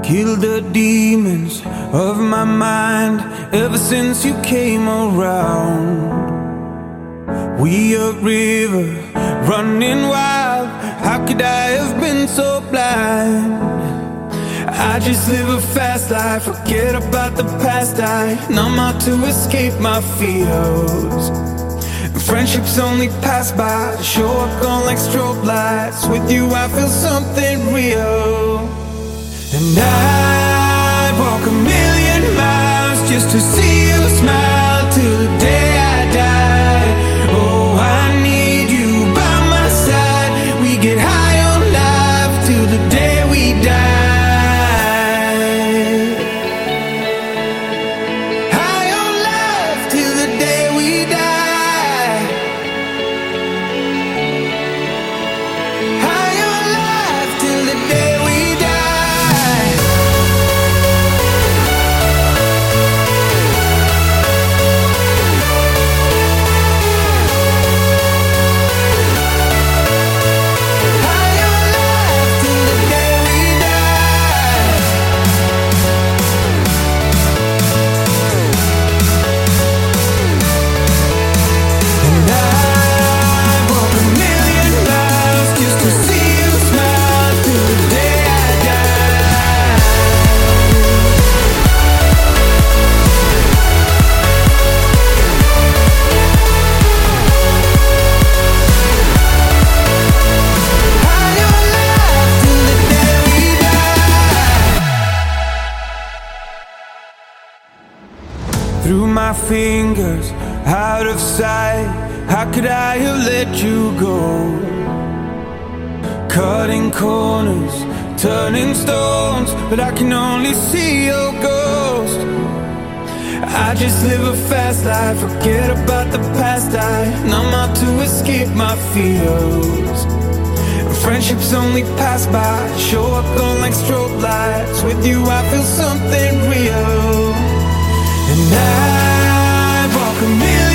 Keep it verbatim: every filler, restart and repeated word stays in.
Kill the demons of my mind ever since you came around. We a river running wild. How could I have been so blind? I just live a fast life, forget about the past. I numb out to escape my fears. Friendships only pass by, show up gone like strobe lights. With you I feel something real. And I'd walk a million miles just to see you smile till the day I die. Oh, I need you by my side. We get high on life till the day we die. High on life till the day we die. High on life till the day we die. Through my fingers, out of sight. How could I have let you go? Cutting corners, turning stones, but I can only see your ghost. I just live a fast life, forget about the past. I numb out to escape my fears. Friendships only pass by, show up gone like strobe lights. With you I feel something real. And I walk a million